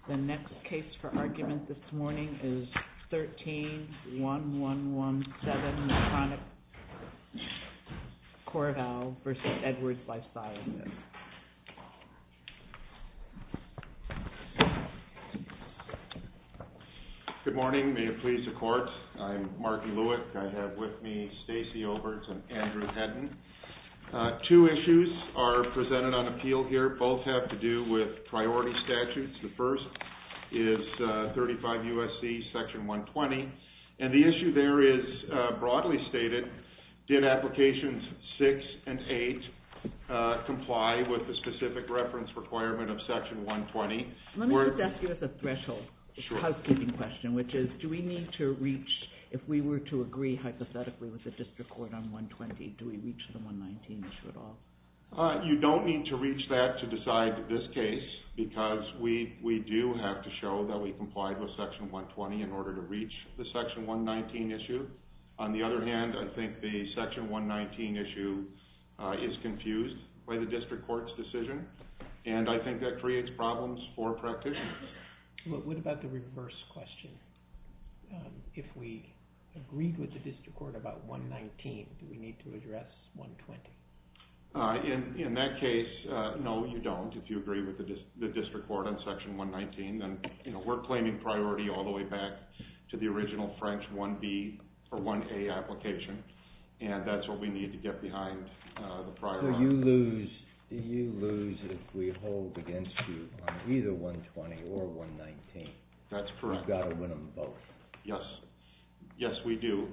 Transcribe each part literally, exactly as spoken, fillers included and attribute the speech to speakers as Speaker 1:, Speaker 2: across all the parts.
Speaker 1: The next case for argument this morning is thirteen one one one seven Medtronic CoreValve versus Edwards Lifesciences.
Speaker 2: Good morning. May it please the court. I'm Martin Lewick. I have with me Stacy Oberts and Andrew Hedden. Uh, two issues are presented on appeal here. Both have to do with priority statutes. The first is uh, thirty-five U S C Section one twenty, and the issue there is uh, broadly stated: did applications six and eight uh, comply with the specific reference requirement of Section one twenty?
Speaker 1: Let me just ask you as a threshold
Speaker 2: Sure.
Speaker 1: housekeeping question, which is: do we need to reach, if we were to agree hypothetically with the district court on one twenty, do we reach the one nineteen issue at all?
Speaker 2: Uh, you don't need to reach that to decide this case, because we we do have to show that we complied with Section one twenty in order to reach the Section one nineteen issue. On the other hand, I think the Section one nineteen issue uh, is confused by the district court's decision, and I think that creates problems for practitioners.
Speaker 3: What, what about the reverse question? Um, if we agreed with the district court about one nineteen, do we need to address one twenty?
Speaker 2: Uh, in, in that case, uh, no, you don't. If you agree with the, dis- the district court on Section one nineteen, then you know we're claiming priority all the way back to the original French one B or one A application, and that's what we need to get behind uh, the prior.
Speaker 4: So you lose, you lose if we hold against you on either one twenty or one nineteen.
Speaker 2: That's correct.
Speaker 4: You've got to win them both.
Speaker 2: Yes, yes, we do.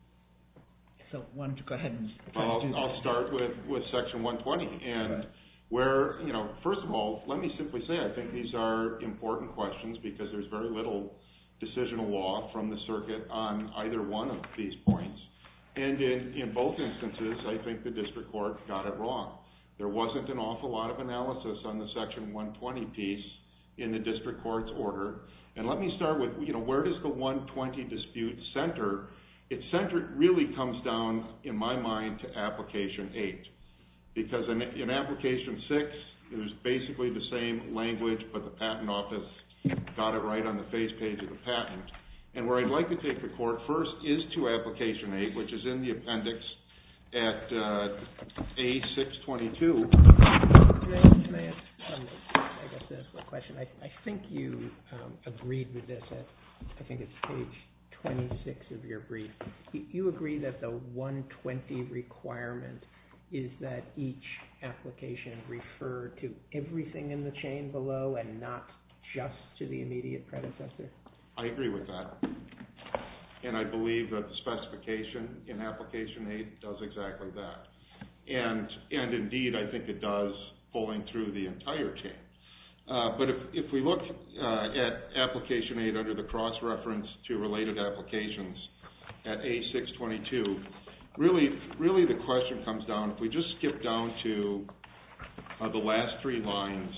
Speaker 1: So why don't you go ahead and
Speaker 2: Well, I'll,
Speaker 1: do
Speaker 2: I'll start with, with Section one twenty, and
Speaker 4: right.
Speaker 2: where, you know, first of all, let me simply say I think these are important questions because there's very little decisional law from the circuit on either one of these points, and in, in both instances, I think the district court got it wrong. There wasn't an awful lot of analysis on the Section one twenty piece in the district court's order, and let me start with, you know, where does the one twenty dispute center? It center really comes down, in my mind, to Application eight, because in, in Application six, there's basically the same language, but the Patent Office got it right on the face page of the patent. And where I'd like to take the court first is to Application eight, which is in the appendix at uh, A six twenty-two.
Speaker 3: Can I, can I ask, um, I guess this is a question. I, I think you um, agreed with this at, I think it's page twenty-six of your brief. You, you agree that the one twenty requirement is that each application refer to everything in the chain below and not just to the immediate predecessor?
Speaker 2: I agree with that. And I believe that the specification in Application eight does exactly that. And, and indeed, I think it does pulling through the entire chain. Uh, but if, if we look uh, at Application eight under the cross-reference to related applications at A six twenty-two, really, really the question comes down, if we just skip down to uh, the last three lines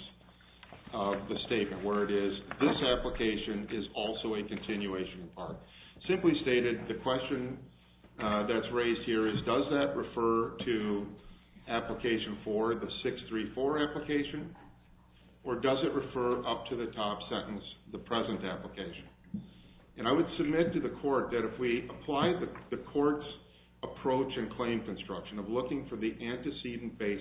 Speaker 2: of the statement where it is, this application is also a continuation in part. Simply stated, the question uh, that's raised here is, does that refer to Application four, the six three four application, or does it refer up to the top sentence, the present application? And I would submit to the court that if we apply the, the court's approach and claim construction of looking for the antecedent basis,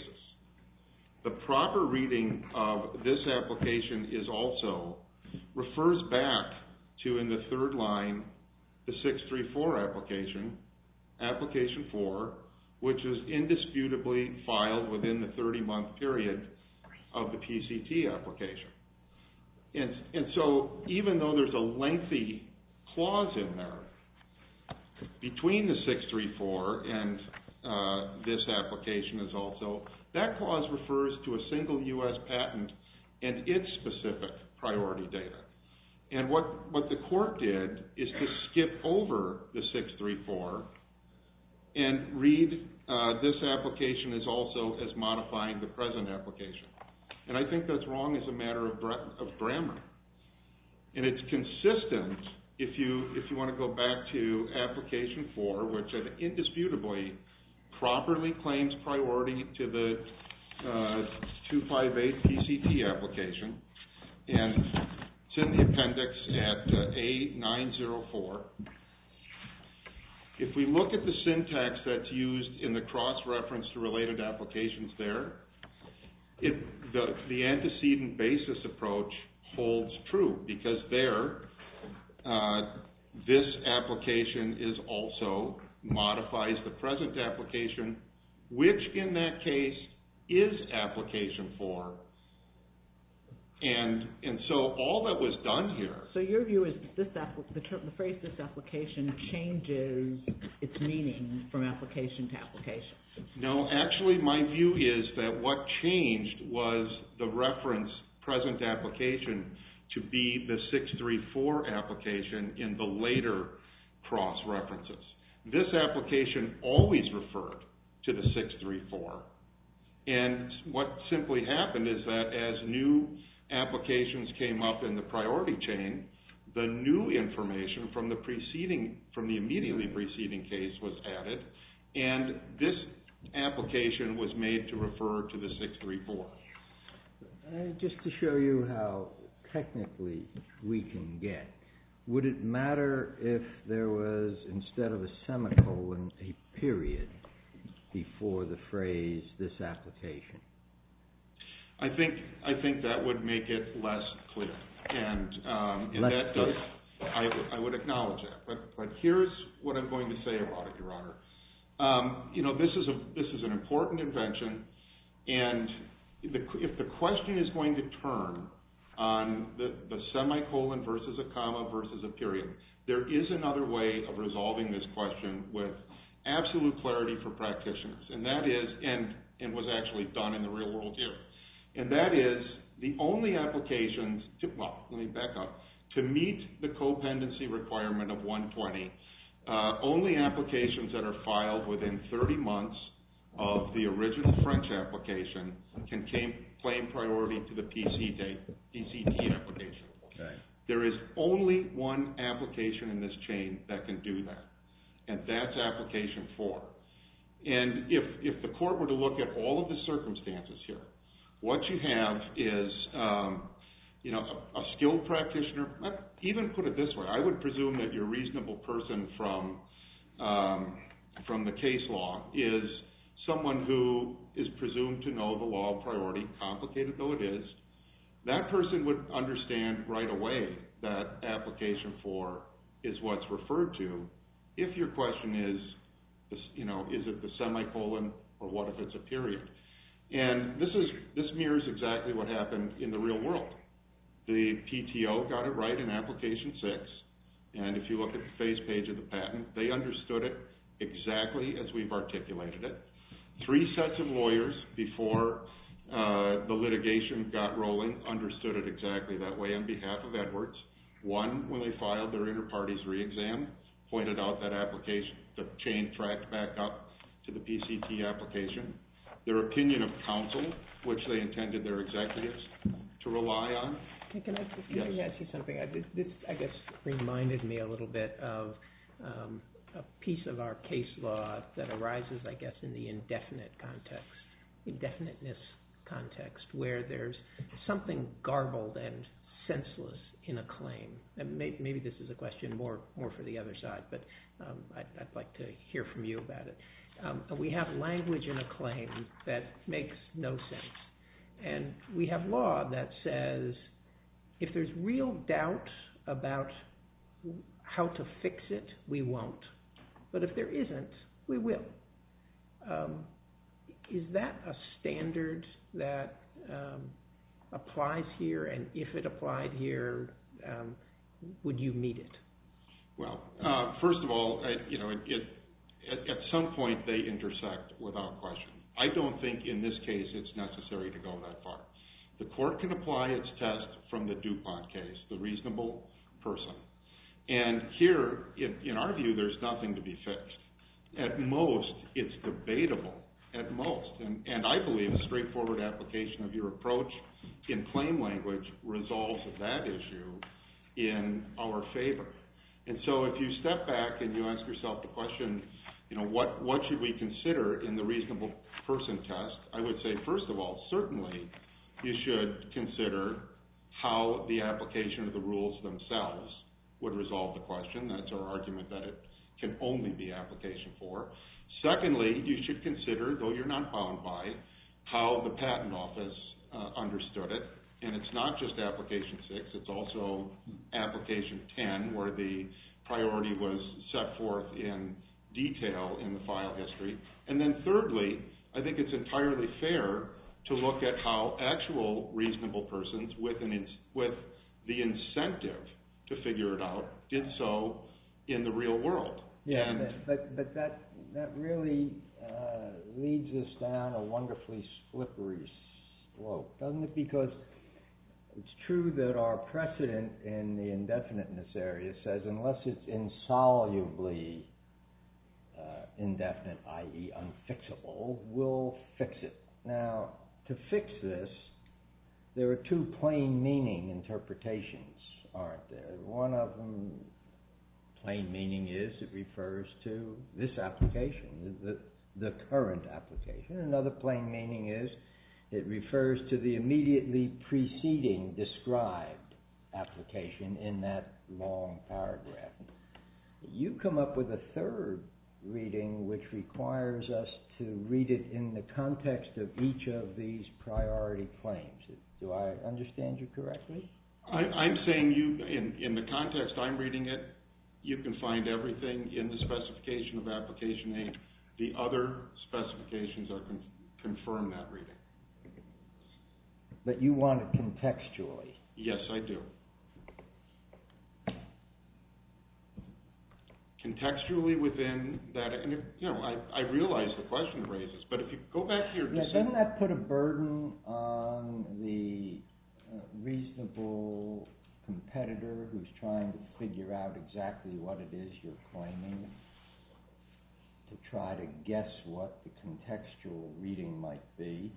Speaker 2: the proper reading of this application is also refers back to, in the third line, the six three four application, Application four, which is indisputably filed within the thirty-month period of the P C T application. And, and so even though there's a lengthy clause in there between the six three four and uh, this application is also, that clause refers to a single U S patent and its specific priority data. And what, what the court did is to skip over the six three four and read uh, this application is also as modifying the present application. And I think that's wrong as a matter of, of grammar. And it's consistent if you if you want to go back to Application four, which indisputably properly claims priority to the uh, two fifty-eight P C T application, and It's in the appendix at uh, A nine oh four. If we look at the syntax that's used in the cross-reference to related applications there, it, the, the antecedent basis approach holds true, because there, uh, this application is also modifies the present application, which in that case is application four. And and so all that was done here.
Speaker 1: So your view is that this app, the, term, the phrase "this application" changes its meaning from application to application.
Speaker 2: No, actually, my view is that what changed was the reference present application to be the six three four application in the later cross references. This application always referred to the six three four. And what simply happened is that as new applications came up in the priority chain, the new information from the preceding, from the immediately preceding case was added, and this application was made to refer to the six three four.
Speaker 4: Uh, just to show you how technically we can get, would it matter if there was, instead of a semicolon, a period before the phrase "this application"?
Speaker 2: I think I think that would make it less clear, and, um, and
Speaker 4: less
Speaker 2: that
Speaker 4: clear.
Speaker 2: does. I, I would acknowledge that, but but here's what I'm going to say about it, Your Honor. Um, you know, this is a this is an important invention, and the, if the question is going to turn on the, the semicolon versus a comma versus a period, there is another way of resolving this question with absolute clarity for practitioners, and that is, and and was actually done in the real world here. And that is the only applications, to, well, let me back up, to meet the co-pendency requirement of one twenty, uh, only applications that are filed within thirty months of the original French application can claim, claim priority to the P C date, P C T application.
Speaker 4: Right.
Speaker 2: There is only one application in this chain that can do that, and that's application four. And if, if the court were to look at all of the circumstances here, what you have is, um, you know, a, a skilled practitioner. Even put it this way: I would presume that your reasonable person from um, from the case law is someone who is presumed to know the law of priority, complicated though it is. That person would understand right away that application four is what's referred to. If your question is, you know, is it the semicolon or what if it's a period? And this is this mirrors exactly what happened in the real world. The P T O got it right in application six, and if you look at the face page of the patent, they understood it exactly as we've articulated it. Three sets of lawyers before uh, the litigation got rolling understood it exactly that way on behalf of Edwards. One, when they filed their inter-parties re-exam, pointed out that application, the chain tracked back up to the P C T application. Their opinion of counsel, which they intended their executives to rely on.
Speaker 3: Can, can I can
Speaker 2: Yes.
Speaker 3: I ask you something? I, this, this, I guess, reminded me a little bit of um, a piece of our case law that arises, I guess, in the indefinite context, indefiniteness context, where there's something garbled and senseless in a claim. And may, maybe this is a question more, more for the other side, but um, I'd, I'd like to hear from you about it. Um, we have language in a claim that makes no sense. And we have law that says if there's real doubt about how to fix it, we won't. But if there isn't, we will. Um, is that a standard that um, applies here? And if it applied here, um, would you meet it?
Speaker 2: Well, uh, first of all, I, you know, it, it At, at some point, they intersect without question. I don't think in this case it's necessary to go that far. The court can apply its test from the DuPont case, the reasonable person. And here, in, in our view, there's nothing to be fixed. At most, it's debatable, at most. And, and I believe a straightforward application of your approach in claim language resolves that issue in our favor. And so if you step back and you ask yourself the question, you know, what, what should we consider in the reasonable person test? I would say, first of all, certainly you should consider how the application of the rules themselves would resolve the question. That's our argument that it can only be application four. Secondly, you should consider, though you're not bound by, how the Patent Office uh, understood it. And it's not just application six, it's also application ten, where the priority was set forth in detail in the file history. And then thirdly, I think it's entirely fair to look at how actual reasonable persons with, an in, with the incentive to figure it out did so in the real world.
Speaker 4: Yeah,
Speaker 2: and,
Speaker 4: but, but that, that really uh, leads us down a wonderfully slippery slope, doesn't it? Because it's true that our precedent in the indefiniteness area says unless it's insolubly uh, indefinite, that is unfixable, we'll fix it. Now, to fix this, there are two plain meaning interpretations, aren't there? One of them, plain meaning is it refers to this application, the, the current application. Another plain meaning is it refers to the immediately preceding described application in that long paragraph. You come up with a third reading which requires us to read it in the context of each of these priority claims. Do I understand you correctly?
Speaker 2: I, I'm saying you, in, in the context I'm reading it, you can find everything in the specification of application eight. The other specifications are con- confirm that reading.
Speaker 4: But you want it contextually.
Speaker 2: Yes, I do. Contextually within that, and if, you know, I, I realize the question it raises, but if you go back to your
Speaker 4: Yeah,
Speaker 2: decision,
Speaker 4: doesn't that put a burden on the uh, reasonable competitor who's trying to figure out exactly what it is you're claiming to try to guess what the contextual reading might be?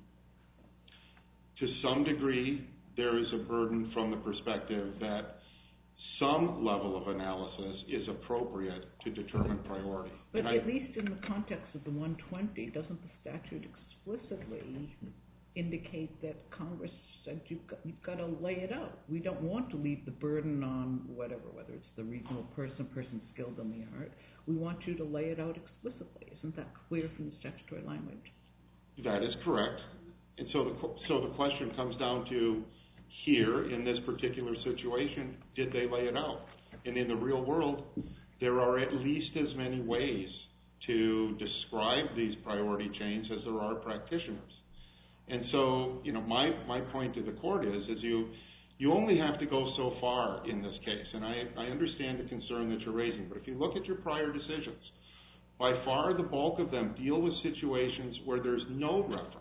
Speaker 2: to some degree, there is a burden from the perspective that some level of analysis is appropriate to determine priority.
Speaker 1: But
Speaker 2: And
Speaker 1: at
Speaker 2: I,
Speaker 1: least in the context of the one twenty, doesn't the statute explicitly indicate that Congress said you've got, you've got to lay it out? We don't want to leave the burden on whatever, whether it's the reasonable person, person skilled in the art. We want you to lay it out explicitly. Isn't that clear from the statutory language?
Speaker 2: that is correct. And so the, so the question comes down to, here, in this particular situation, did they lay it out? And in the real world, there are at least as many ways to describe these priority chains as there are practitioners. And so, you know, my, my point to the court is, is you, you only have to go so far in this case. And I, I understand the concern that you're raising, but if you look at your prior decisions, by far the bulk of them deal with situations where there's no reference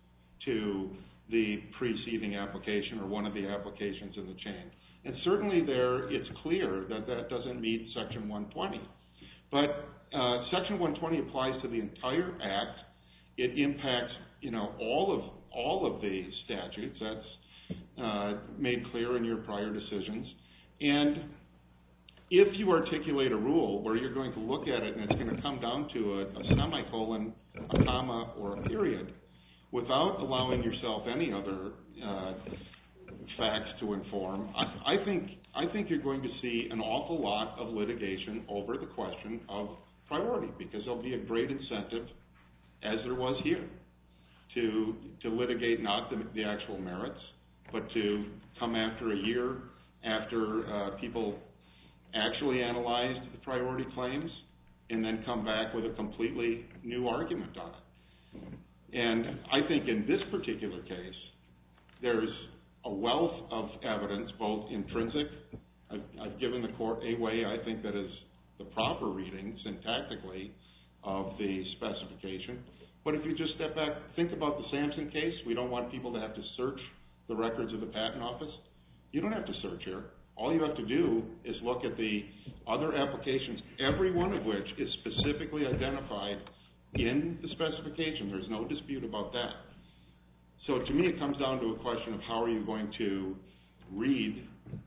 Speaker 2: to the preceding application or one of the applications in the chain. And certainly there, it's clear that that doesn't meet Section one twenty. But uh, Section one twenty applies to the entire Act. It impacts, you know, all of all of the statutes. That's uh, made clear in your prior decisions. And if you articulate a rule where you're going to look at it and it's going to come down to a, a semicolon, a comma, or a period, without allowing yourself any other uh, facts to inform, I, I think I think you're going to see an awful lot of litigation over the question of priority, because there'll be a great incentive, as there was here, to to litigate not the, the actual merits, but to come after a year after uh, people actually analyzed the priority claims and then come back with a completely new argument on it. And I think in this particular case, there's a wealth of evidence, both intrinsic. I've, I've given the court a way I think that is the proper reading syntactically of the specification. But if you just step back, think about the Sampson case. We don't want people to have to search the records of the Patent Office. You don't have to search here. All you have to do is look at the other applications, every one of which is specifically identified in the specification. There's no dispute about that. So to me, it comes down to a question of how are you going to read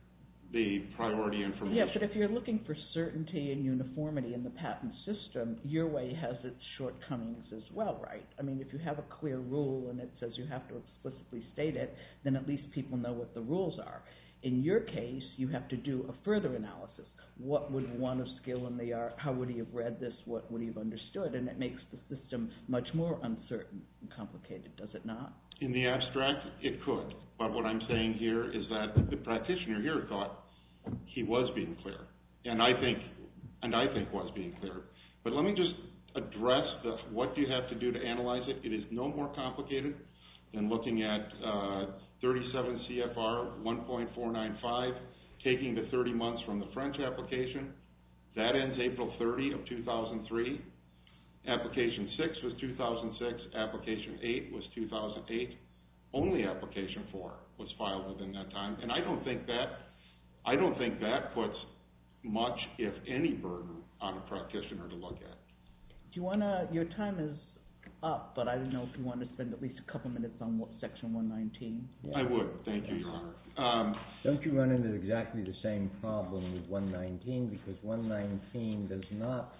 Speaker 2: the priority information.
Speaker 1: Yeah, but if you're looking for certainty and uniformity in the patent system, your way has its shortcomings as well, right? I mean, if you have a clear rule and it says you have to explicitly state it, then at least people know what the rules are. In your case, you have to do a further analysis. What would one of skill in the art, how would he have read this, what would he have understood? And it makes the system much more uncertain and complicated, does it not?
Speaker 2: In the abstract, it could. But what I'm saying here is that the practitioner here thought he was being clear. And I think, and I think was being clear. But let me just address the, what do you have to do to analyze it. It is no more complicated than looking at uh, thirty-seven C F R one point four nine five, taking the thirty months from the French application. That ends April thirtieth of two thousand three. Application six was two thousand six. Application eight was two thousand eight. Only application four was filed within that time. And I don't think that, I don't think that puts much, if any, burden on a practitioner to look at.
Speaker 1: Do you want to, your time is up, but I don't know if you want to spend at least a couple minutes on what, Section one nineteen.
Speaker 2: I would, thank you, Your Honor. Um,
Speaker 4: Don't you run into exactly the same problem with one nineteen, because one nineteen does not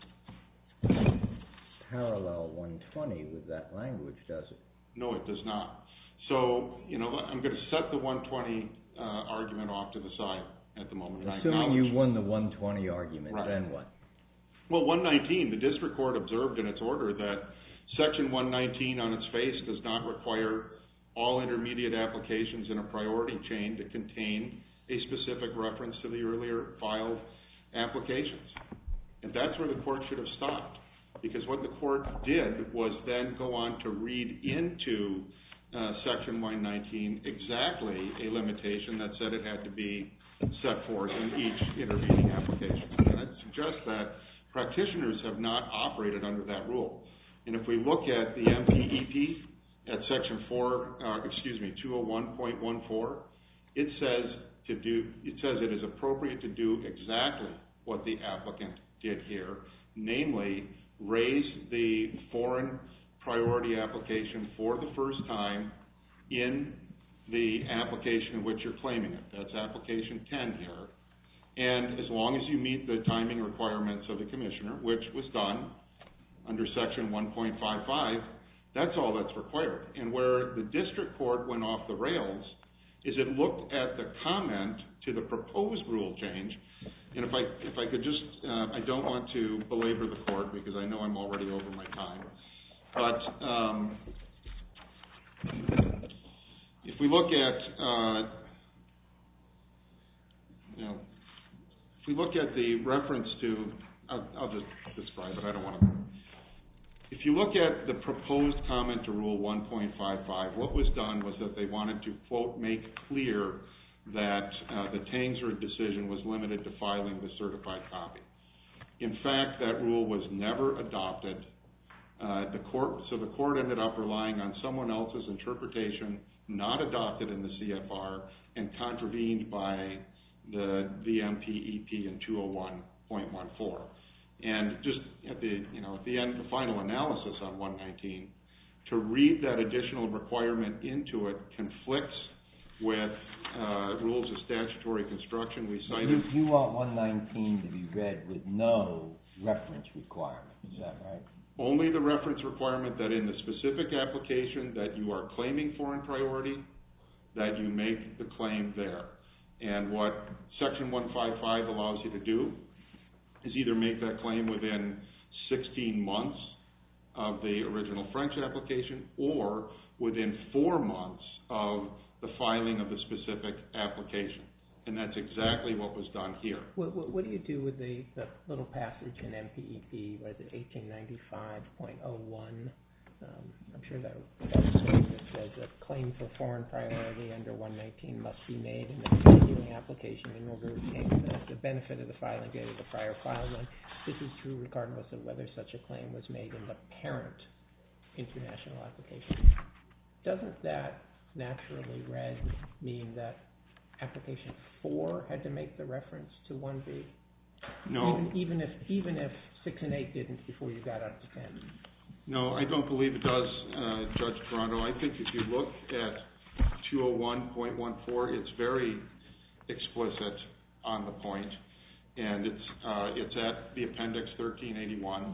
Speaker 4: parallel one twenty with that language, does it?
Speaker 2: no, it does not. So, you know, I'm going to set the one twenty uh, argument off to the side at the moment. And
Speaker 4: Assuming you won the one twenty argument,
Speaker 2: right.
Speaker 4: Then what?
Speaker 2: Well, one nineteen, the district court observed in its order that Section one nineteen on its face does not require all intermediate applications in a priority chain to contain a specific reference to the earlier filed applications. And that's where the court should have stopped, because what the court did was then go on to read into uh, Section one nineteen exactly a limitation that said it had to be set forth in each intervening application. And I'd suggest that practitioners have not operated under that rule. And if we look at the M P E P at Section four, uh, excuse me, two oh one point one four, it says to do, it says it is appropriate to do exactly what the applicant did here, namely raise the foreign priority application for the first time in the application in which you're claiming it. That's application ten here. And as long as you meet the timing requirements of the commissioner, which was done under Section one point five five, that's all that's required. And where the district court went off the rails is it looked at the comment to the proposed rule change. And if I if I could just, uh, I don't want to belabor the court because I know I'm already over my time. But um, if we look at, uh, you know, if we look at the reference to, I'll, I'll just describe it, I don't want to. If you look at the proposed comment to Rule one point five five, what was done was that they wanted to, quote, make clear that uh, the Tangsred decision was limited to filing the certified copy. In fact, that rule was never adopted. Uh, the court, so the court ended up relying on someone else's interpretation, not adopted in the C F R, and contravened by the V M P E P in two oh one point one four. And just at the, you know, at the end, the final analysis on one nineteen, to read that additional requirement into it conflicts with uh, rules of statutory construction. We cited.
Speaker 4: You, you want one nineteen to be read with no reference requirement, is that right?
Speaker 2: Only the reference requirement that in the specific application that you are claiming foreign priority, that you make the claim there. And what Section one fifty-five allows you to do is either make that claim within sixteen months of the original French application or within four months of the filing of the specific application. And that's exactly what was done here.
Speaker 3: What, what, what do you do with the, the little passage in M P E P, what is it, eighteen ninety-five point oh one? Um, I'm sure that that's something that says a claim for foreign priority under one nineteen must be made in the continuing application in order to obtain the, the benefit of the filing date of the prior filed one. This is true regardless of whether such a claim was made in the parent international application. Doesn't that naturally read mean that application four had to make the reference to one B?
Speaker 2: No.
Speaker 3: Even, even if even if six and eight didn't before you got up to ten.
Speaker 2: No, I don't believe it does, uh, Judge Toronto. I think if you look at two oh one point one four, it's very explicit on the point, and it's uh, it's at the appendix thirteen eighty-one.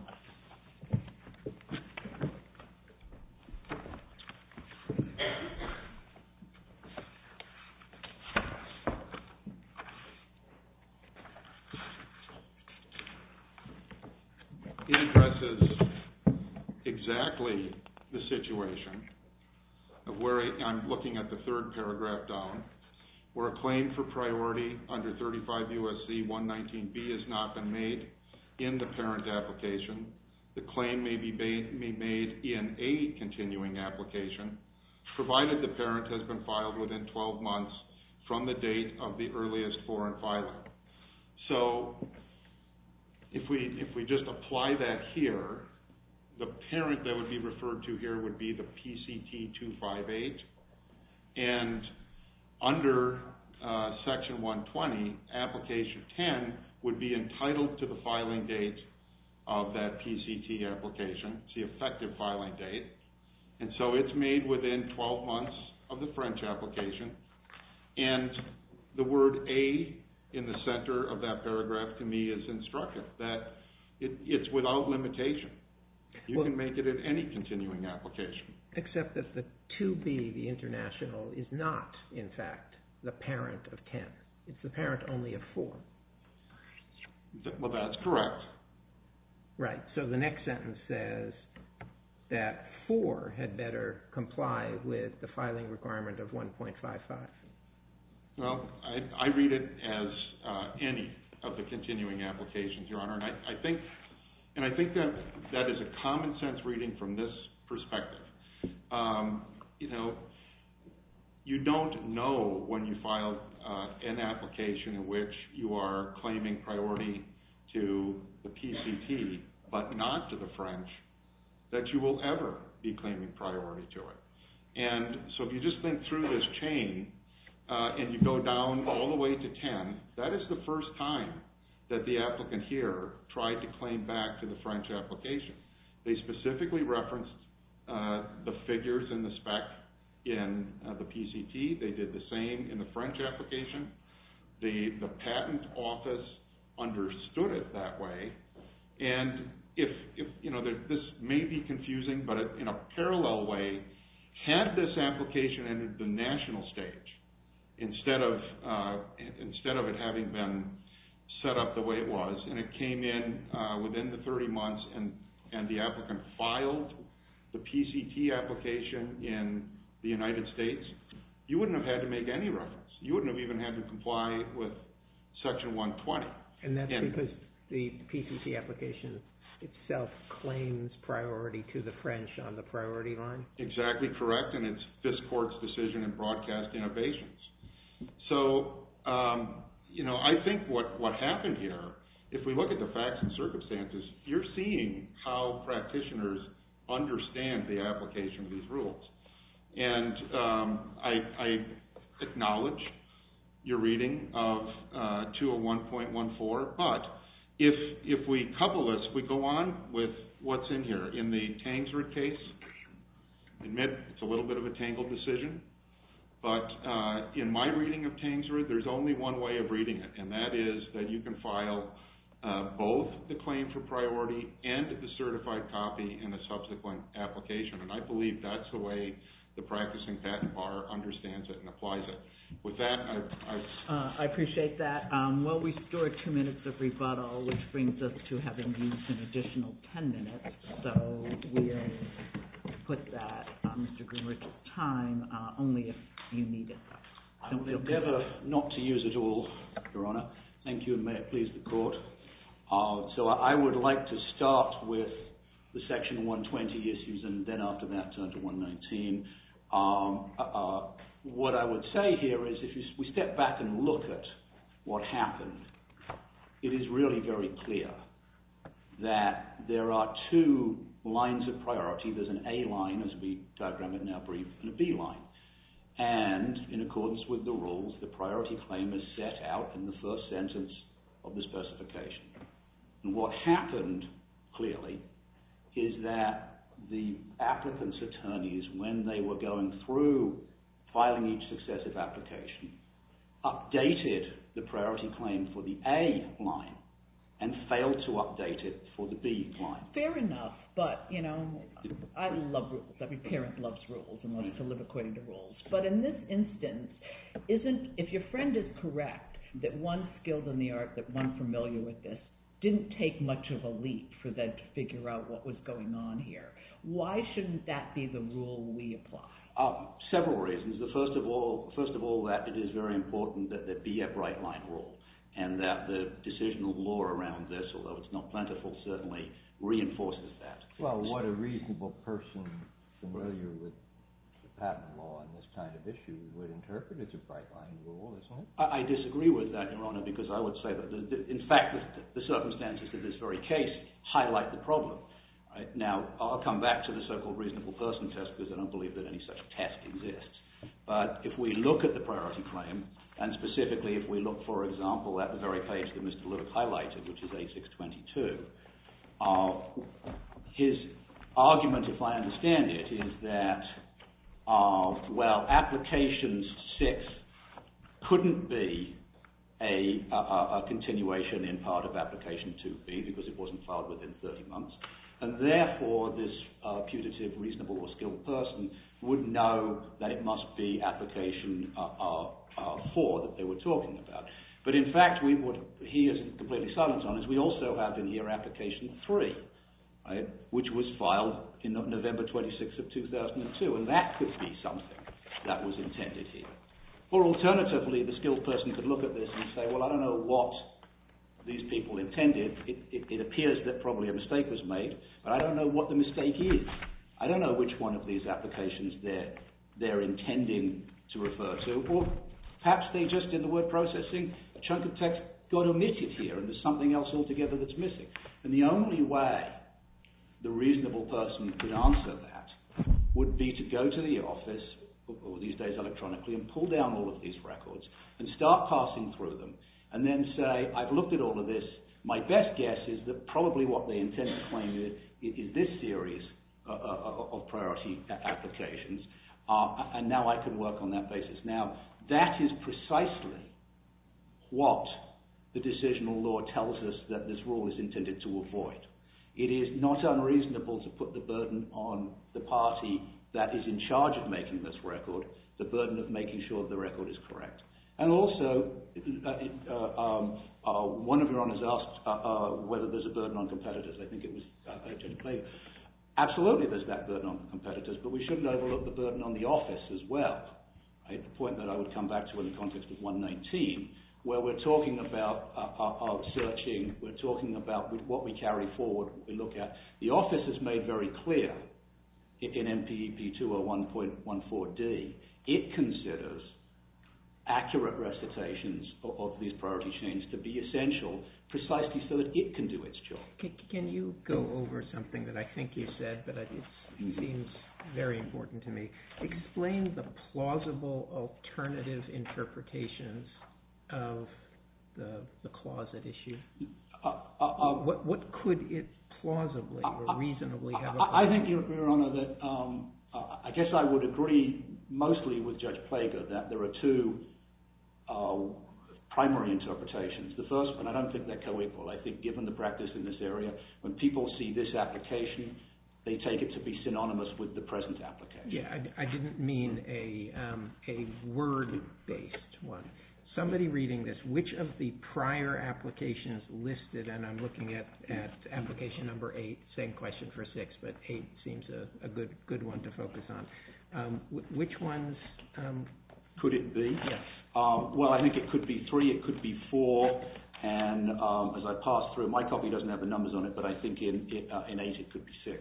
Speaker 2: exactly the situation of where I'm looking at the third paragraph down, where a claim for priority under thirty-five U S C one nineteen B has not been made in the parent application. The claim may be made, may made in a continuing application, provided the parent has been filed within twelve months from the date of the earliest foreign filing. So if we, if we just apply that here, the parent that would be referred to here would be the P C T two fifty-eight, and under uh, Section one twenty, Application ten would be entitled to the filing date of that P C T application. It's the effective filing date. And so it's made within twelve months of the French application. And the word A in the center of that paragraph to me is instructive, that it, it's without limitation. You well, can make it in any continuing application.
Speaker 3: Except that the two B, the international, is not, in fact, the parent of ten. It's the parent only of four.
Speaker 2: Well, that's correct.
Speaker 3: Right. So the next sentence says that four had better comply with the filing requirement of one point five five.
Speaker 2: Well, I, I read it as uh, any of the continuing applications, Your Honor, and I, I think, and I think that that is a common sense reading from this perspective. Um, you know, you don't know when you file uh, an application in which you are claiming priority to the P C T, but not to the French, that you will ever be claiming priority to it. And so if you just think through this chain, uh, and you go down all the way to ten, that is the first time that the applicant here tried to claim back to the French application. They specifically referenced uh, the figures in the spec in uh, the P C T. They did the same in the French application. The, the patent office understood it that way. And if, if you know, there, this may be confusing, but in a parallel way, had this application entered the national stage, instead of uh, instead of it having been set up the way it was, and it came in uh, within the thirty months, and, and the applicant filed the P C T application in the United States, you wouldn't have had to make any reference. You wouldn't have even had to comply with Section one twenty.
Speaker 3: And that's and, because the P C T application itself claims priority to the French on the priority line? Exactly
Speaker 2: correct, and it's this court's decision in Broadcast Innovations. So, um, you know, I think what, what happened here, if we look at the facts and circumstances, you're seeing how practitioners understand the application of these rules. And um, I, I acknowledge your reading of uh, two oh one point one four, but if if we couple this, we go on with what's in here. In the Tangsred case, admit it's a little bit of a tangled decision, but uh, in my reading of Tangsred, there's only one way of reading it, and that is that you can file uh, both the claim for priority and the certified copy in a subsequent application, and I believe that's the way the practicing patent bar understands it and applies it. With that, I... I,
Speaker 1: uh, I appreciate that. Um, well, we stored two minutes of rebuttal, which brings us to having used an additional ten minutes. So we'll put that, uh, Mister Greenrich's time, uh, only if you need it.
Speaker 5: I will endeavour not to use it all, Your Honour. Thank you, and may it please the Court. Uh, so I would like to start with the Section one twenty issues, and then after that turn to one nineteen. Um, uh, what I would say here is if you, we step back and look at what happened, it is really very clear that there are two lines of priority. There's an A line, as we diagram it now brief, and a B line. And in accordance with the rules, the priority claim is set out in the first sentence of the specification. And what happened, clearly, is that the applicant's attorneys, when they were going through filing each successive application, updated the priority claim for the A line and failed to update it for the B line.
Speaker 1: Fair enough, but, you know, I love rules. Every parent loves rules and loves to live according to rules. But in this instance, isn't, if your friend is correct that one skilled in the art, that one familiar with this, didn't take much of a leap for them to figure out what was going on here. Why shouldn't that be the rule we apply?
Speaker 5: Uh, several reasons. The first of all, first of all, that it is very important that there be a bright line rule, and that the decisional law around this, although it's not plentiful, certainly reinforces that.
Speaker 4: Well, what a reasonable person familiar with the patent law on this kind of issue would interpret as a bright line rule, isn't it?
Speaker 5: I, I disagree with that, Your Honor, because I would say that, the, the, in fact, the, the circumstances of this very case highlight the problem. Right? Now, I'll come back to the so-called reasonable person test because I don't believe that any such test exists. But if we look at the priority claim, and specifically if we look, for example, at the very page that Mister Lewick highlighted, which is A six twenty-two, uh, his argument, if I understand it, is that, uh, well, application six couldn't be a, a, a continuation in part of application two B because it wasn't filed within thirty months. And therefore, this uh, putative, reasonable, or skilled person would know that it must be application uh, uh, uh, four that they were talking about. But in fact, we, what he is completely silent on is we also have in here application three, right, which was filed in November twenty-sixth of two thousand two, and that could be something that was intended here. Or alternatively, the skilled person could look at this and say, well, I don't know what these people intended. It, it, it appears that probably a mistake was made, but I don't know what the mistake is. I don't know which one of these applications they're, they're intending to refer to, or perhaps they just, in the word processing, a chunk of text got omitted here and there's something else altogether that's missing. And the only way the reasonable person could answer that would be to go to the office, or these days electronically, and pull down all of these records and start passing through them, and then say, I've looked at all of this. My best guess is that probably what they intend to claim is, is this series uh, uh, of priority applications, uh, and now I can work on that basis. Now, that is precisely what the decisional law tells us that this rule is intended to avoid. It is not unreasonable to put the burden on the party that is in charge of making this record, the burden of making sure the record is correct. And also, uh, uh, um, uh, one of your honors asked uh, uh, whether there's a burden on competitors. I think it was uh, Judge Plague. Absolutely there's that burden on competitors, but we shouldn't overlook the burden on the office as well. Right? The point that I would come back to in the context of one nineteen, where we're talking about uh, uh, uh, searching, we're talking about what we carry forward, what we look at. The office has made very clear in N P E P two oh one point fourteen D, it considers accurate recitations of, of these priority chains to be essential precisely so that it can do its job.
Speaker 3: Can, can you go over something that I think you said, but it mm-hmm. seems very important to me? Explain the plausible alternative interpretations of the, the clause at issue. Uh, uh, uh, what, what could it plausibly or reasonably have?
Speaker 5: I, I think, Your, Your Honor, that um, uh, I guess I would agree mostly with Judge Plager that there are two uh, primary interpretations. The first one, I don't think they're co-equal. I think given the practice in this area, when people see this application, they take it to be synonymous with the present application.
Speaker 3: Yeah, I, I didn't mean a, um, a word-based one. Somebody reading this, which of the prior applications listed, and I'm looking at, at application number eight, same question for six, but eight seems a, a good good one to focus on. Um, w- which ones? Um,
Speaker 5: could it be?
Speaker 3: Yes.
Speaker 5: Um, well, I think it could be three, it could be four, and um, as I pass through, my copy doesn't have the numbers on it, but I think in, uh, in eight it could be six.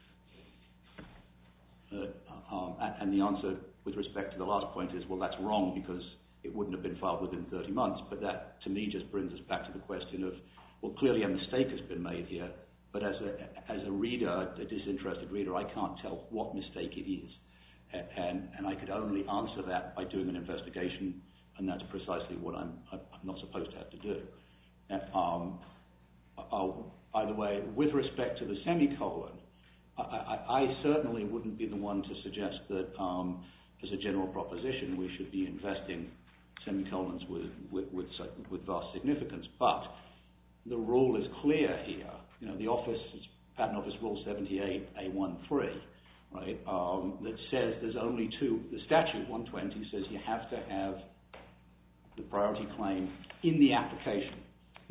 Speaker 5: Uh, um, and the answer with respect to the last point is, well, that's wrong because it wouldn't have been filed within thirty months, but that, to me, just brings us back to the question of, well, clearly a mistake has been made here, but as a, as a reader, a disinterested reader, I can't tell what mistake it is. And, and I could only answer that by doing an investigation, and that's precisely what I'm, I'm not supposed to have to do. Um, I'll, by the way, with respect to the semicolon, I, I, I certainly wouldn't be the one to suggest that, um, as a general proposition, we should be investing semicolons with, with, with, with vast significance, but the rule is clear here. You know, the office, Patent Office Rule seventy-eight A thirteen, right, um, that says there's only two, the statute one twenty says you have to have the priority claim in the application,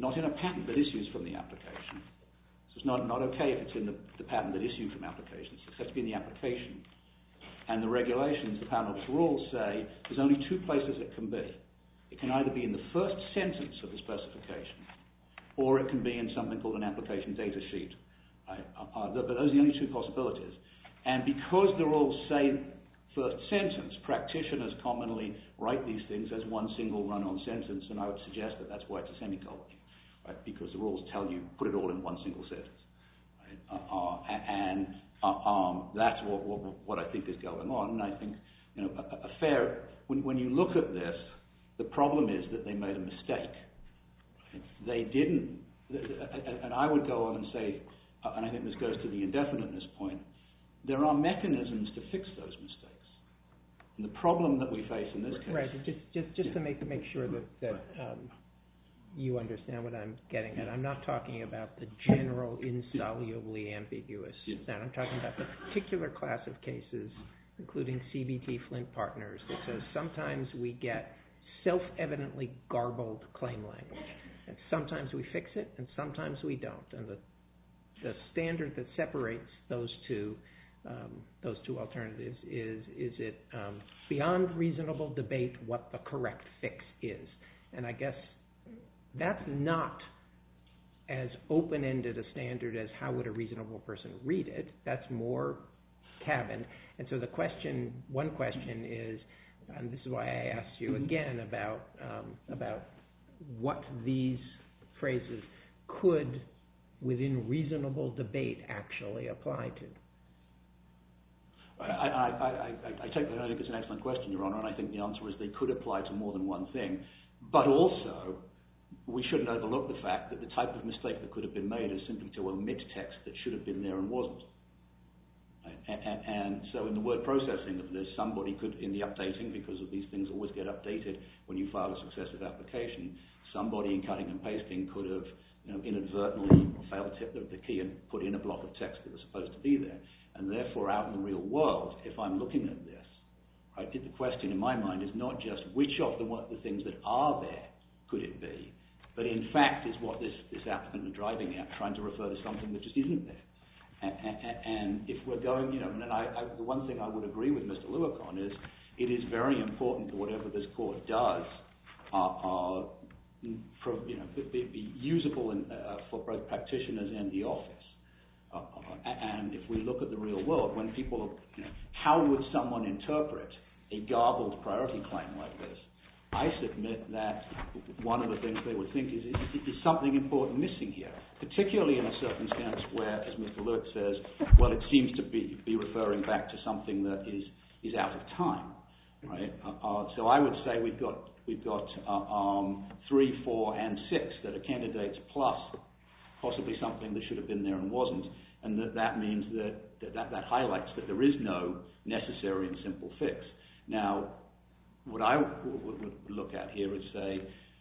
Speaker 5: not in a patent that issues from the application. So it's not, not okay if it's in the, the patent that issued from applications. It has to be in the application. And the regulations, the patent office rules say there's only two places it can be. It can either be in the first sentence of the specification, or it can be in something called an application data sheet. Right? Uh, but those are the only two possibilities. And because the rules say first sentence, practitioners commonly write these things as one single run-on sentence, and I would suggest that that's why it's a semicolon, right? Because the rules tell you put it all in one single sentence. Right? Uh, uh, and uh, um, that's what, what, what I think is going on. And I think, you know, a, a fair, when, when you look at this, the problem is that they made a mistake. Right? They didn't, and I would go on and say, uh, and I think this goes to the indefiniteness point, there are mechanisms to fix those mistakes. And the problem that we face in this case...
Speaker 3: Right, just just, just yeah. to make make sure that, that um, you understand what I'm getting at. I'm not talking about the general insolubly ambiguous.
Speaker 5: Yeah.
Speaker 3: I'm talking about the particular class of cases, including C B T Flint Partners, that says sometimes we get self-evidently garbled claim language. And sometimes we fix it, and sometimes we don't. And the, the standard that separates those two Um, those two alternatives is, is it um, beyond reasonable debate what the correct fix is? And I guess that's not as open-ended a standard as how would a reasonable person read it. That's more cabined. And so the question, one question is, and this is why I asked you again about um, about what these phrases could, within reasonable debate, actually apply to.
Speaker 5: I, I, I, I take that. I think it's an excellent question, Your Honor, and I think the answer is they could apply to more than one thing. But also, we shouldn't overlook the fact that the type of mistake that could have been made is simply to omit text that should have been there and wasn't. And, and, and so in the word processing of this, somebody could, in the updating, because of these things always get updated when you file a successive application, somebody in cutting and pasting could have, you know, inadvertently failed to hit the, the key and put in a block of text that was supposed to be there. And therefore, out in the real world, if I'm looking at this, right, the question in my mind is not just which of the, what the things that are there could it be, but in fact is what this, this applicant is driving at, trying to refer to something that just isn't there. And, and, and if we're going, you know, and I, I, the one thing I would agree with Mister Lewick on is it is very important that whatever this court does uh, uh, pro, you know, be, be usable in, uh, for both practitioners and the office. Uh, and if we look at the real world, when people are, you know, how would someone interpret a garbled priority claim like this? I submit that one of the things they would think is, is, is something important missing here, particularly in a circumstance where, as Mister Lewick says, well, it seems to be, be referring back to something that is, is out of time, right? Uh, uh, so I would say we've got, we've got uh, um, three, four, and six that are candidates plus possibly something that should have been there and wasn't, and that, that means that, that that that highlights that there is no necessary and simple fix. Now, what I would, would look at here is say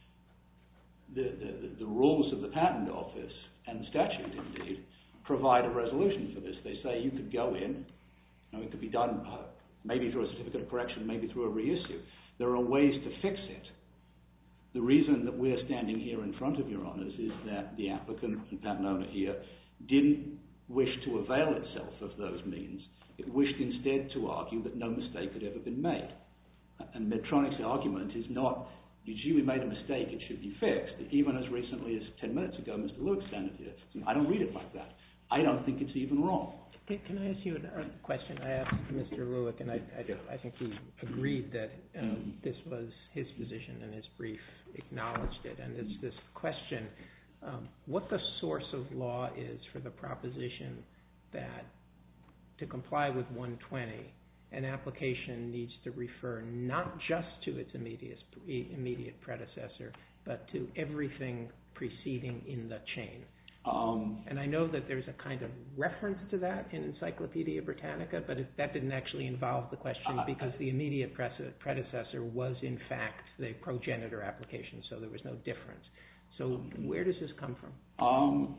Speaker 5: the, the, the rules of the Patent Office and the statute, indeed, provide a resolution for this. They say you could go in, you know, it could be done uh, maybe through a certificate of correction, maybe through a reissue. There are ways to fix it. The reason that we're standing here in front of Your Honours is that the applicant and patent owner here didn't wish to avail itself of those means. It wished instead to argue that no mistake had ever been made. And Medtronic's argument is not, gee, we made a mistake, it should be fixed. Even as recently as ten minutes ago, Mister Lewick standing here, I don't read it like that. I don't think it's even wrong.
Speaker 3: Can I ask you a question? I asked Mister Lewick, and I, I, I think he agreed that um, this was his position, and his brief acknowledged it. And it's this question, um, what the source of law is for the proposition that to comply with one twenty, an application needs to refer not just to its immediate, immediate predecessor, but to everything preceding in the chain. Um, and I know that there's a kind of reference to that in Encyclopedia Britannica, but it, that didn't actually involve the question uh, because the immediate predecessor was in fact the progenitor application, so there was no difference. So where does this come from? Um,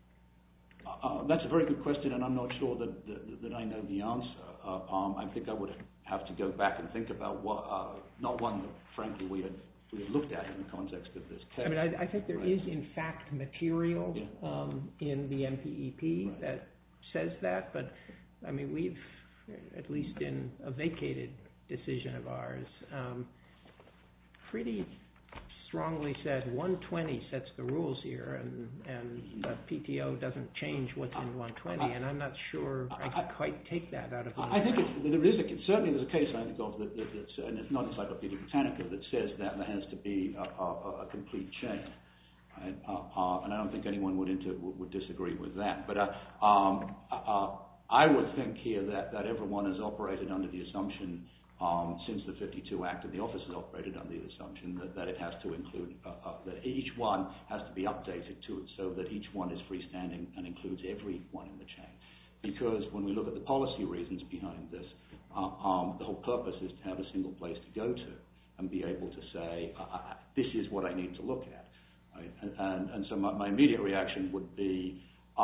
Speaker 3: uh, that's a very good question, and I'm not sure that, that, that I know the answer. Uh, um, I think I would have to go back and think about what, uh, not one that frankly we had
Speaker 5: we had looked at in the context of this case.
Speaker 3: I mean, I, I think there right. is, in fact, material
Speaker 5: yeah.
Speaker 3: um, in the M P E P
Speaker 5: right.
Speaker 3: that says that, but, I mean, we've, at least in a vacated decision of ours, um, pretty strongly said one twenty sets the rules here, and, and the P T O doesn't change what's in one twenty, and I'm not sure I, I quite take that out of one twenty.
Speaker 5: I think it's, there is a, certainly there's a case I think of that, that that's, and it's not Encyclopedia Britannica, that says that there has to be a, a, a complete chain. Right? Uh, uh, and I don't think anyone would, inter, would disagree with that. But uh, um, uh, I would think here that, that everyone has operated under the assumption Um, since the fifty-two Act, and the office has operated under the assumption that, that it has to include, uh, uh, that each one has to be updated to it so that each one is freestanding and includes everyone in the chain. Because when we look at the policy reasons behind this, uh, um, the whole purpose is to have a single place to go to and be able to say, uh, this is what I need to look at. Right? And, and, and so my, my immediate reaction would be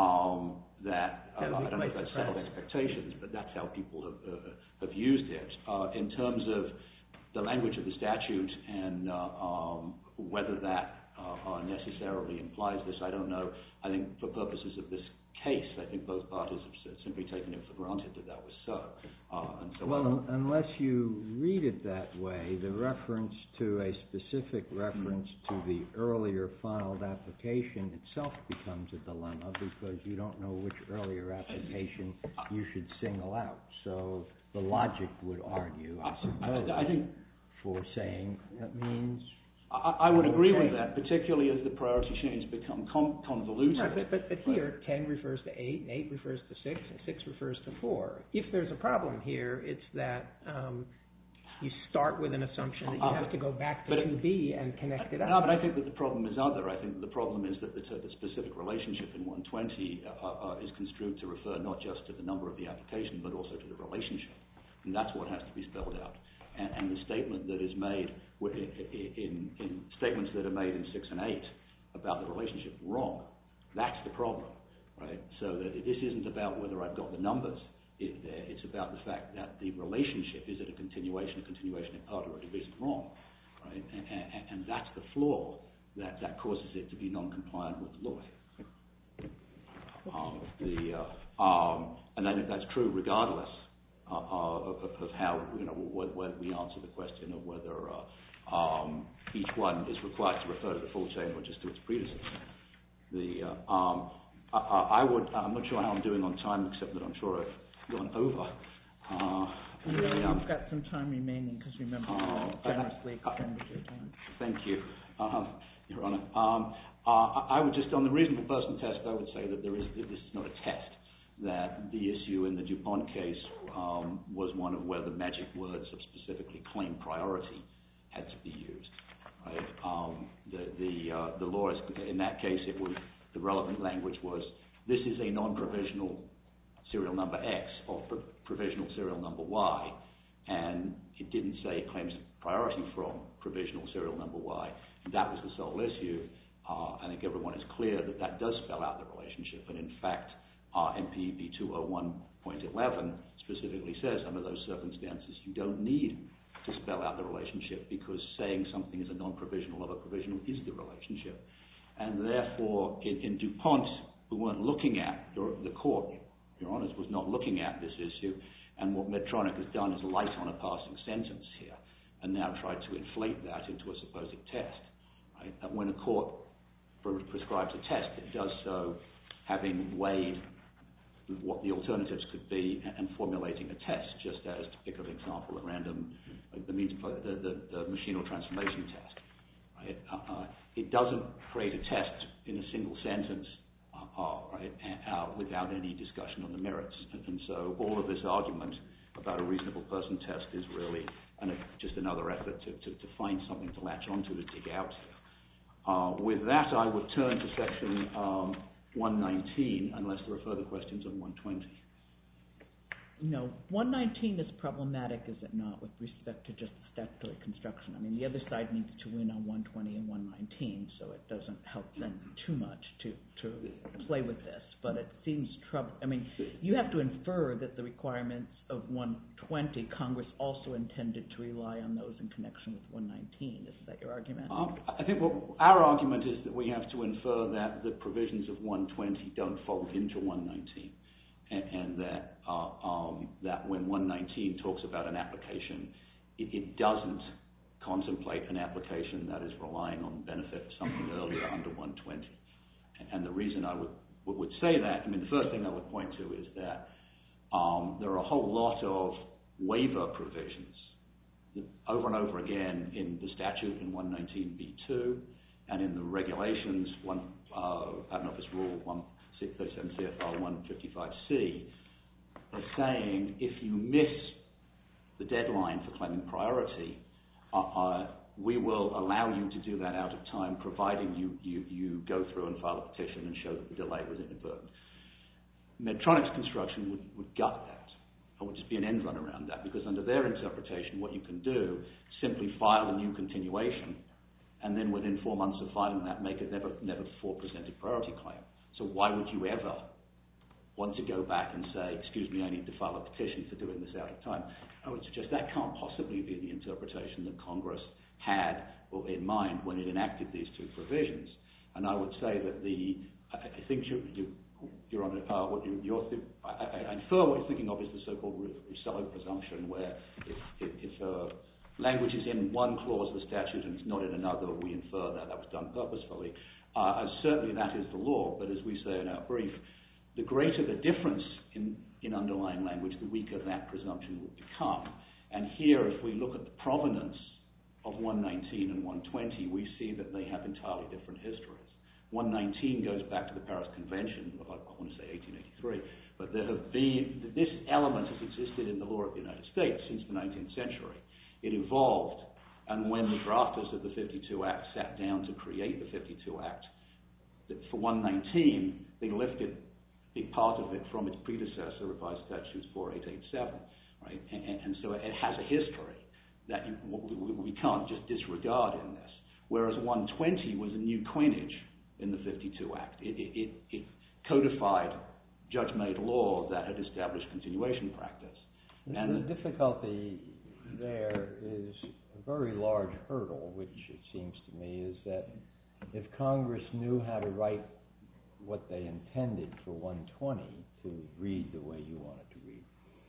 Speaker 5: um, that, uh, I don't know if that's settled expectations, but that's how people have, uh, have used it. Uh, in terms of the language of the statute and uh, um, whether that uh, necessarily implies this, I don't know. I think for purposes of this case, I think both parties have simply taken it for granted that that was so. Uh, and so
Speaker 4: well, I, unless you read it that way, the reference to a specific reference mm-hmm. to the earlier filed application itself becomes a dilemma because you don't know which earlier application you should single out. So the logic would argue, I suppose, I, I think, for saying that means...
Speaker 5: I, I would agree okay. with that, particularly as the priority chains become con- convoluted.
Speaker 3: Right, but, but, but here, ten refers to eight, and eight refers to six, and six refers to four. If there's a problem here, it's that um, you start with an assumption that you uh, have to go back to two B and connect it up.
Speaker 5: No, but I think that the problem is other. I think that the problem is that the, the specific relationship in one twenty uh, uh, is construed to refer not just to the number of the application, but also to the relationship. And that's what has to be spelled out. And, and the statement that is made in, in, in statements that are made in six and eight about the relationship wrong. That's the problem, right? So that this isn't about whether I've got the numbers in there. It's about the fact that the relationship is it a continuation, a continuation in part, or a division wrong, right? And, and, and that's the flaw that, that causes it to be non-compliant with the law. Um, the uh, um, and I think that's true regardless. Uh, uh, of, of how, you know, whether we answer the question of whether uh, um, each one is required to refer to the full chain or just to its predecessor. The, uh, um, I, I would, I'm not sure how I'm doing on time, except that I'm sure I've gone over. Uh,
Speaker 1: yeah, um, we've got some time remaining because remember, uh, generously
Speaker 5: uh,
Speaker 1: extended your time.
Speaker 5: Thank you, uh, Your Honor. Um, uh, I would just, on the reasonable person test, I would say that there is, this is not a test. That the issue in the DuPont case um, was one of where the magic words of specifically claim priority had to be used. Right? Um, the the, uh, the law, is, in that case, it was the relevant language was this is a non-provisional serial number X or pro- provisional serial number Y, and it didn't say it claims priority from provisional serial number Y. That was the sole issue. Uh, I think everyone is clear that that does spell out the relationship, and in fact. Uh, M P E P two oh one point eleven specifically says under those circumstances you don't need to spell out the relationship because saying something is a non-provisional of a provisional is the relationship. And therefore, in, in DuPont, we weren't looking at, the court, Your Honours, was not looking at this issue, and what Medtronic has done is light on a passing sentence here, and now tried to inflate that into a supposed test. Right? And when a court prescribes a test, it does so having weighed what the alternatives could be and formulating a test, just as, to pick an example at random, the, means, the, the, the machinal transformation test. Right? Uh, it doesn't create a test in a single sentence uh, uh, right, uh, without any discussion on the merits. And, and so all of this argument about a reasonable person test is really an, just another effort to, to, to find something to latch onto to dig out here. Uh, with that, I would turn to section um, one nineteen, unless there are further questions on one twenty.
Speaker 1: you know, one nineteen is problematic, is it not, with respect to just statutory construction? I mean, the other side needs to win on one twenty and one nineteen, so it doesn't help them too much to, to play with this. But it seems trouble. I mean, you have to infer that the requirements of one twenty, Congress also intended to rely on those in connection with one nineteen. Is that your argument?
Speaker 5: Um, I think what our argument is that we have to infer that the provisions of one twenty don't fold into one nineteen. And, and that uh, um, that when one nineteen talks about an application, it, it doesn't contemplate an application that is relying on the benefit of something earlier under one twenty. And, and the reason I would would say that, I mean, the first thing I would point to is that um, there are a whole lot of waiver provisions over and over again in the statute in one nineteen B two and in the regulations, one uh, Patent Office Rule one thirty-seven C F R one fifty-five C, are saying if you miss the deadline for claiming priority, uh, uh, we will allow you to do that out of time, providing you, you, you go through and file a petition and show that the delay was inadvertent. Medtronic's construction would, would gut that. It would just be an end run around that, because under their interpretation, what you can do is simply file a new continuation, and then within four months of filing that, make a never, never before presented priority claim. So why would you ever want to go back and say, excuse me, I need to file a petition for doing this out of time? I would suggest that can't possibly be the interpretation that Congress had in mind when it enacted these two provisions. And I would say that the, I think you, you, you're on, uh, what you, you're, I, I infer what you're thinking of is the so-called Rousseau presumption, where if, if, if uh, language is in one clause of the statute and it's not in another, we infer that that was done purposefully. Uh, certainly that is the law, but as we say in our brief, the greater the difference in, in underlying language, the weaker that presumption would become. And here, if we look at the provenance of one nineteen and one twenty, we see that they have entirely different histories. one nineteen goes back to the Paris Convention of, I want to say, eighteen eighty-three, but there have been, this element has existed in the law of the United States since the nineteenth century. It evolved, and when the drafters of the fifty-two Act sat down to create the fifty-two Act, for one nineteen, they lifted a big part of it from its predecessor, Revised Statutes forty-eight eighty-seven, right? And, and so it has a history that you, we can't just disregard in this. Whereas one twenty was a new coinage in the fifty-two Act. It, it, it, it codified judge-made law that had established continuation practice.
Speaker 4: And the difficulty there is a very large hurdle, which it seems to me is that if Congress knew how to write what they intended for one twenty to read the way you want it to read,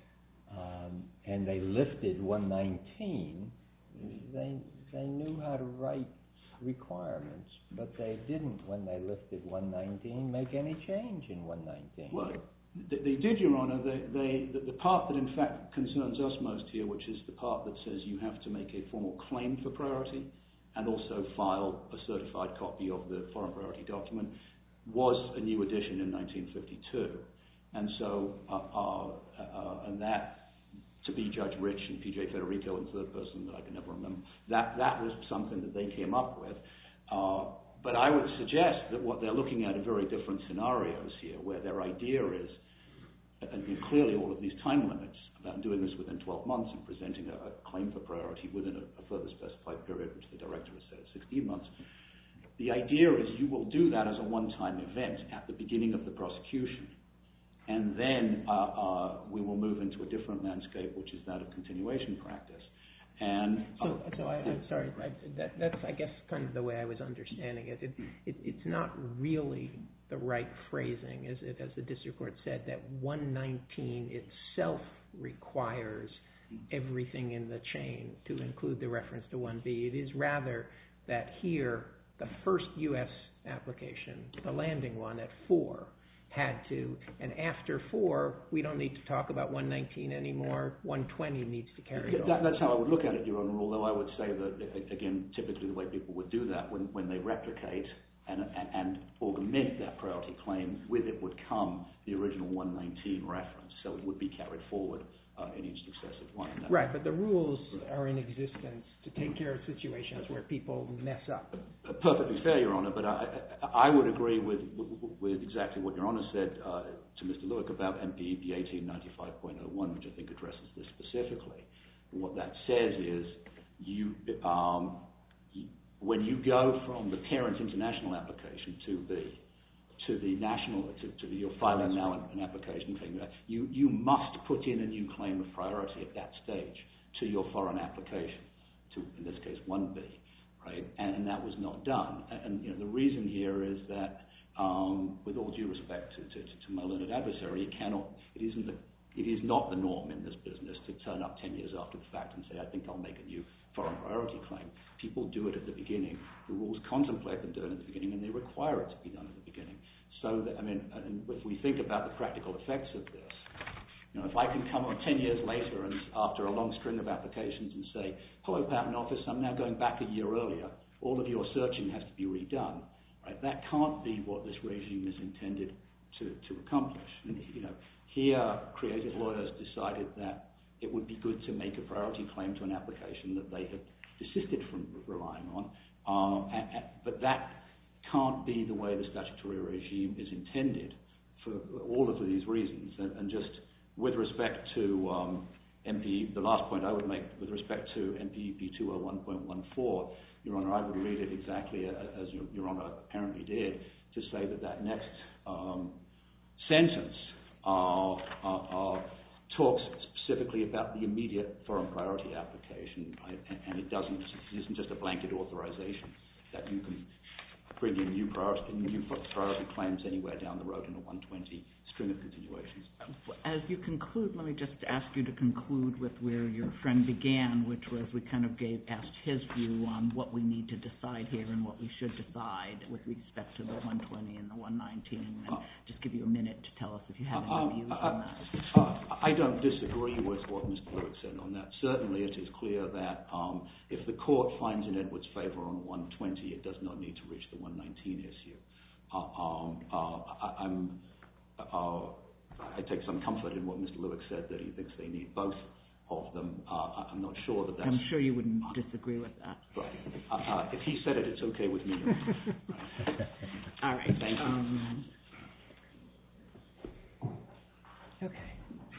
Speaker 4: um, and they lifted one nineteen, they, they knew how to write requirements, but they didn't, when they lifted one nineteen, make any change in one nineteen.
Speaker 5: Well, they did, Your Honor. They, they, the, the part that in fact concerns us most here, which is the part that says you have to make a formal claim for priority and also file a certified copy of the foreign priority document, was a new addition in nineteen fifty-two. And so, uh, uh, uh, and that, to be Judge Rich and P J Federico and third person that I can never remember, that, that was something that they came up with. Uh, but I would suggest that what they're looking at are very different scenarios here, where their idea is, and clearly all of these time limits about doing this within twelve months and presenting a, a claim for priority within a, a further specified period, which the director has said is sixteen months. The idea is you will do that as a one-time event at the beginning of the prosecution. And then uh, uh, we will move into a different landscape, which is that of continuation practice. And uh,
Speaker 3: so, so I, I'm sorry. I, that, that's, I guess, kind of the way I was understanding it. It, it. It's not really the right phrasing, is it? As the district court said, that one nineteen itself requires everything in the chain to include the reference to one B. It is rather that here, the first U S application, the landing one at four, had to, and after four, we don't need to talk about one nineteen anymore. one twenty needs to carry it
Speaker 5: that,
Speaker 3: on.
Speaker 5: That's how I would look at it, Your Honor, although I would say that, again, typically the way people would do that, when, when they replicate and, and, and augment that priority claim, with it would come the original one nineteen reference, so it would be carried forward uh, in each successive one.
Speaker 3: Right, but the rules are in existence to take care of situations where people mess up.
Speaker 5: perfectly fair, Your Honor, but I, I would agree with with exactly what Your Honor said uh, to Mister Lewick about M P E P eighteen ninety-five point oh one, which I think addresses this specifically. What that says is you, um, you when you go from the parent international application to the to the national, to, to the, you're filing now an, an application claim, you, you must put in a new claim of priority at that stage to your foreign application, to, in this case, one B, right? And, and that was not done. And, and you know, the reason here is that, um, with all due respect to, to, to my learned adversary, it cannot, it isn't the, it is not the norm in this business to turn up ten years after the fact and say, I think I'll make a new foreign priority claim. People do it at the beginning. The rules contemplate them doing it at the beginning, and they require it to be done at the beginning. So, that, I mean, and if we think about the practical effects of this, you know, if I can come on ten years later and after a long string of applications and say, hello, Patent Office, I'm now going back a year earlier, all of your searching has to be redone, right? That can't be what this regime is intended to, to accomplish. And, you know, here, creative lawyers decided that it would be good to make a priority claim to an application that they had desisted from relying on, uh, and, and, but that can't be the way the statutory regime is intended for all of these reasons. And, and just with respect to um, M P, the last point I would make with respect to M P E P two oh one point one four, Your Honor, I would read it exactly as Your, Your Honor apparently did, to say that that next um, sentence uh, uh, uh, talks specifically about the immediate foreign priority application, right? and, and it doesn't, it isn't just a blanket authorization that you can bring in new priority, new priority claims anywhere down the road in a one twenty string of continuations.
Speaker 1: As you conclude, let me just ask you to conclude with where your friend began, which was we kind of gave asked his view on what we need to decide here and what we should decide with respect to the one twenty and the one nineteen, and uh, just give you a minute to tell us if you have any
Speaker 5: uh,
Speaker 1: views
Speaker 5: uh,
Speaker 1: on that.
Speaker 5: Uh, I don't disagree with what Mister Lewick said on that. Certainly it is clear that um, if the court finds in Edwards' favor on one twenty, it does not need to reach the one nineteen issue. Uh, um, uh, I, I'm Uh, I take some comfort in what Mister Lewick said, that he thinks they need both of them. Uh, I'm not sure that that's...
Speaker 1: I'm sure you wouldn't disagree with that.
Speaker 5: Right. Uh, uh, if he said it, it's okay with me. Right.
Speaker 1: All right.
Speaker 5: Thank you.
Speaker 1: Um,
Speaker 3: Okay.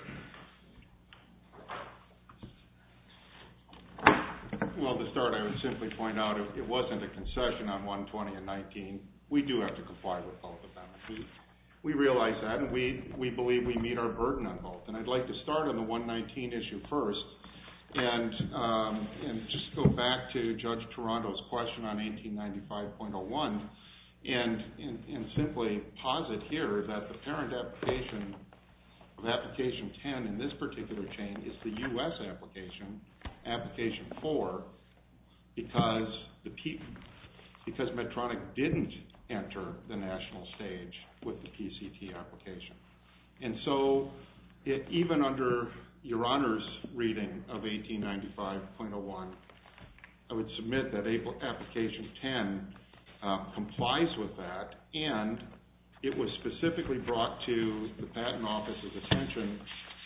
Speaker 2: Well, to start, I would simply point out if it wasn't a concession on one twenty and nineteen, we do have to comply with both of them. We, we realize that, and we, we believe we meet our burden on both. And I'd like to start on the one nineteen issue first, and um, and just go back to Judge Toronto's question on eighteen ninety-five point oh one, and, and, and simply posit here that the parent application of application ten in this particular chain is the U S application, application four, because the P, because Medtronic didn't enter the national stage with the P C T application. And so it, even under Your Honor's reading of eighteen ninety-five point oh one, I would submit that application ten uh, complies with that, and it was specifically brought to the Patent Office's attention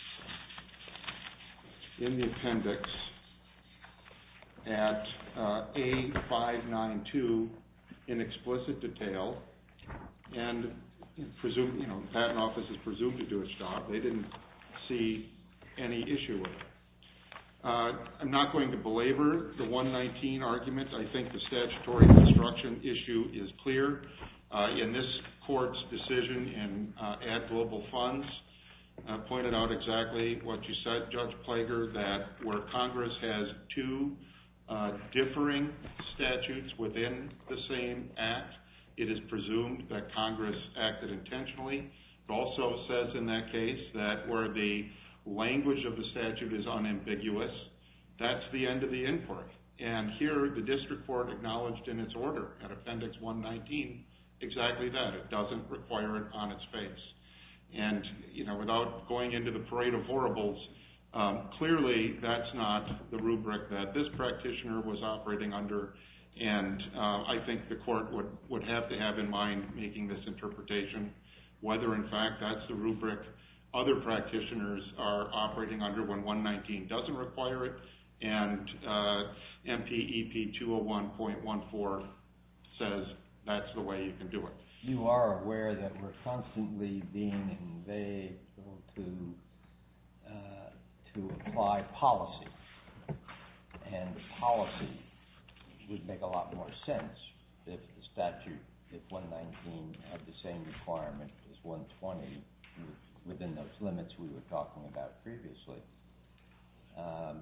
Speaker 2: in the appendix at uh, A five ninety-two in explicit detail, and presume, you know, the Patent Office is presumed to do its job. They didn't see any issue with it. Uh, I'm not going to belabor the one nineteen argument. I think the statutory construction issue is clear. Uh, in this court's decision in uh, Ad Global Funds, uh, pointed out exactly what you said, Judge Plager, that where Congress has two uh, differing statutes within the same act, it is presumed that Congress acted intentionally. It also says in that case that where the language of the statute is unambiguous, that's the end of the inquiry. And here the district court acknowledged in its order at Appendix one nineteen exactly that. It doesn't require it on its face. And, you know, without going into the parade of horribles, um, clearly that's not the rubric that this practitioner was operating under. And uh, I think the court would, would have to have in mind making this interpretation, whether in fact that's the rubric other practitioners are operating under when one nineteen doesn't require it, and uh, M P E P two oh one point one four says that's the way you can do it.
Speaker 4: You are aware that we're constantly being invited to uh, to apply policy, and policy would make a lot more sense if the statute, if one nineteen had the same requirement as one twenty within those limits we were talking about previously. Um,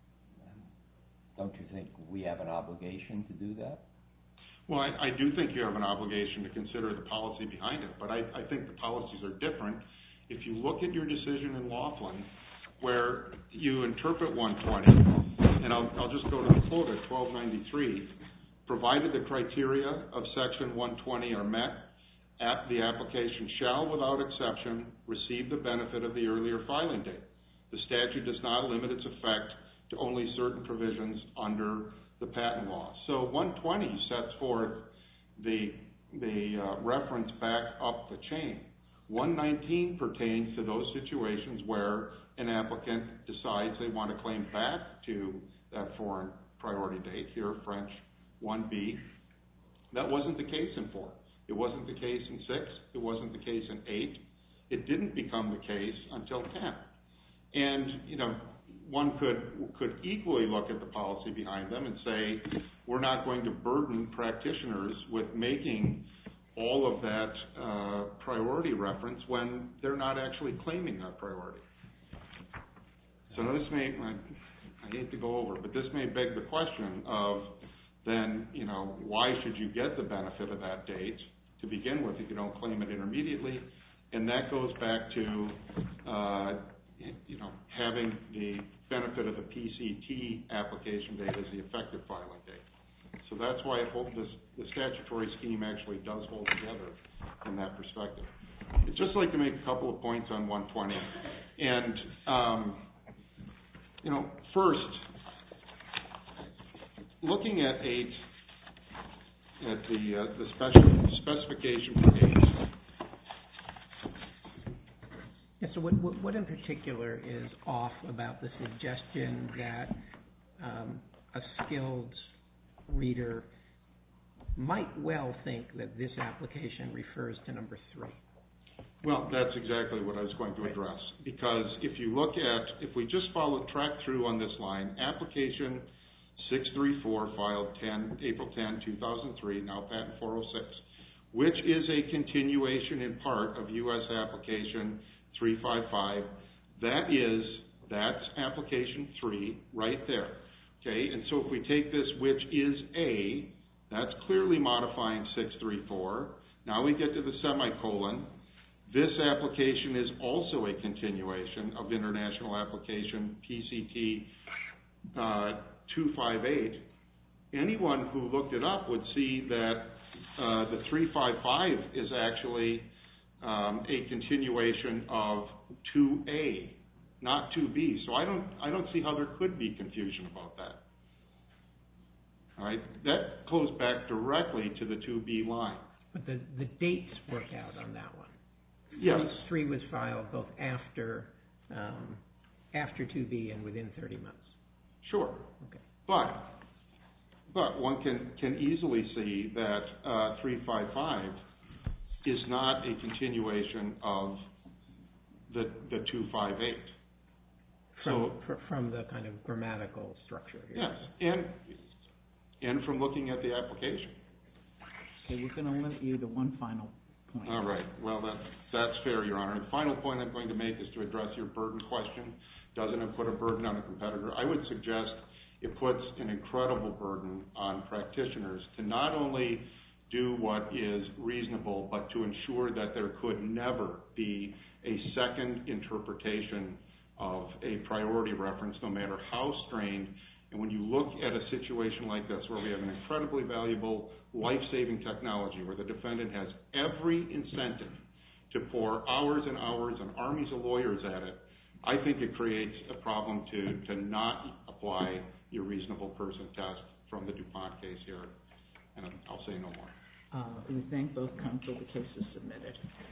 Speaker 4: don't you think we have an obligation to do that?
Speaker 2: Well, I, I do think you have an obligation to consider the policy behind it, but I, I think the policies are different. If you look at your decision in Laughlin, where you interpret one twenty, and I'll, I'll just go to the quote at twelve ninety-three, provided the criteria of section one twenty are met, at the application shall, without exception, receive the benefit of the earlier filing date. The statute does not limit its effect to only certain provisions under the patent law. So one twenty sets forth the, the uh, reference back up the chain. one nineteen pertains to those situations where an applicant decides they want to claim back to that foreign priority date, here French one B. That wasn't the case in four. It wasn't the case in six. It wasn't the case in eight. It didn't become the case until ten. And, you know, one could could equally look at the policy behind them and say, we're not going to burden practitioners with making all of that uh, priority reference when they're not actually claiming that priority. So this may, I, I hate to go over, but this may beg the question of then, you know, why should you get the benefit of that date to begin with if you don't claim it intermediately? And that goes back to, uh, you know, having the benefit of the P C T application date as the effective filing date. So that's why I hope this, the statutory scheme actually does hold together from that perspective. I'd just like to make a couple of points on one twenty. And, um, you know, first, looking at eight, at the, uh, the special specification for eight.
Speaker 3: Yeah, so what, what, what in particular is off about the suggestion that um, a skilled reader might well think that this application refers to number three?
Speaker 2: Well, that's exactly what I was going to address. Because if you look at, if we just follow track through on this line, application six three four filed ten, April tenth, two thousand three, now patent four oh six, which is a continuation in part of U S application three five five. That is, that's application three right there. Okay, and so if we take this, which is A, that's clearly modifying six three four. Now we get to the semicolon. This application is also a continuation of international application P C T uh, two five eight. Anyone who looked it up would see that uh, the three five five is actually um, a continuation of two A, not two B. So I don't, I don't see how there could be confusion about that. All right, that goes back directly to the two B line.
Speaker 3: But the, the dates work out on that one.
Speaker 2: Yes.
Speaker 3: Three was filed both after um, after two B and within thirty months.
Speaker 2: Sure.
Speaker 3: Okay.
Speaker 2: But but one can, can easily see that uh, three five five is not a continuation of the the two five eight.
Speaker 3: From,
Speaker 2: So,
Speaker 3: from the kind of grammatical structure here.
Speaker 2: yes, and and from looking at the application.
Speaker 1: Okay, we're going to limit you to one final point.
Speaker 2: All right. Well, that's, that's fair, Your Honor. The final point I'm going to make is to address your burden question. Doesn't it put a burden on a competitor? I would suggest it puts an incredible burden on practitioners to not only do what is reasonable, but to ensure that there could never be a second interpretation of a priority reference, no matter how strained. And when you look at a situation like this, where we have an incredibly valuable life-saving technology, where the defendant has every incentive to pour hours and hours and armies of lawyers at it, I think it creates a problem to, to not apply your reasonable person test from the DuPont case here. And I'll say no more.
Speaker 1: Uh, we thank both counsel. The case is submitted.